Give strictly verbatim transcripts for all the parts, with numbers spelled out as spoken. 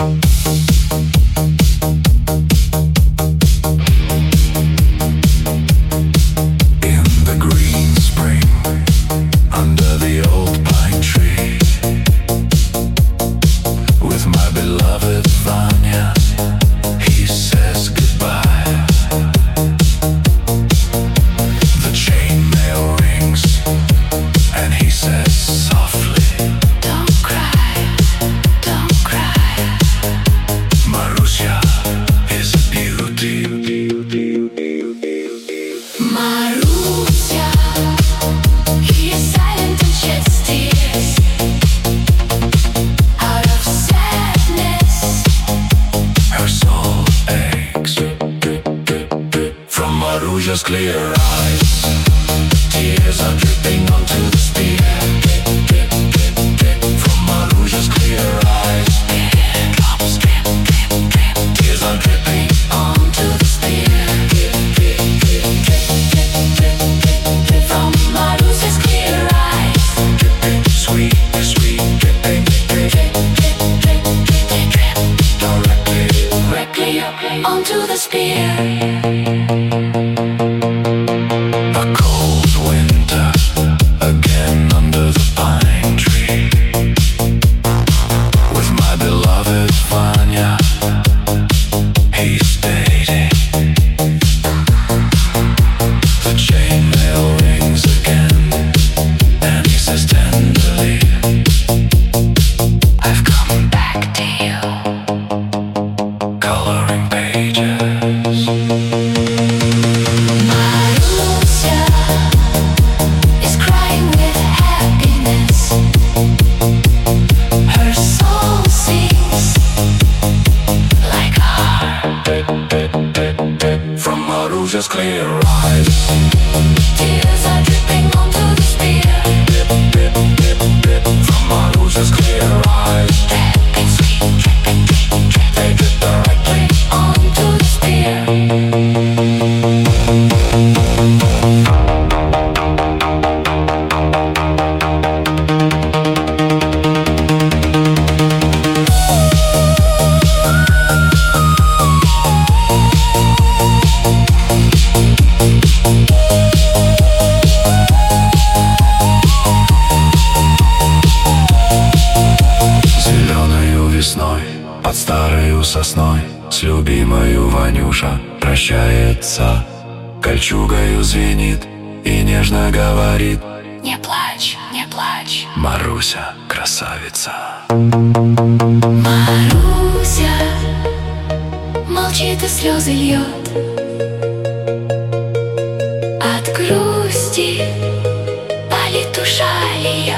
Just clear eyes. Tears are dripping onto the spear. From Maruja's clear eyes. Drops drip, drip, drip. Tears are dripping onto the spear. From Maruja's clear eyes. Dripping, sweet, sweet, dripping, drip, drip, drip, drip, drip. Directly, directly onto the spear. Just clear eyes. Tears are dripping onto the spear. Dip, dip, dip, dip. From Maruja's clear eyes. Dripping sweet, dripping, drip, drip. They drip directly onto the spear. Под старою сосной с любимою Ванюша прощается. Кольчугою звенит и нежно говорит: не плачь, не плачь, Маруся, красавица. Маруся молчит и слезы льет от грусти, болит душа ее.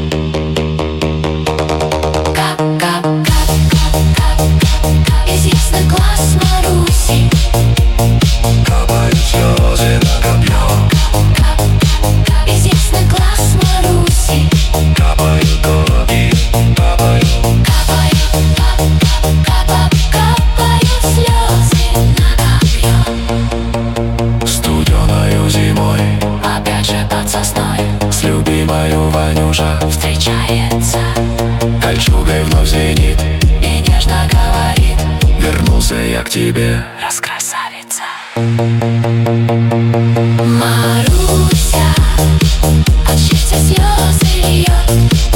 Глаз Маруси капают слезы на копье. Из ясных глаз Маруси капают копья, капают, капают, капают, капают, капают слезы на копье. Студеною зимой опять же под сосной с любимою Ванюша встречается. Кольчугой вновь звенит и нежно говорит: вернулся я к тебе, раскрасавица. Маруся от счастья слезы льет,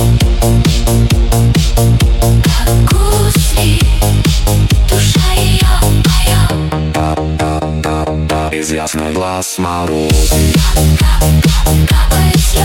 как гусли душа ее поет. из ясных глаз Маруси капает слезы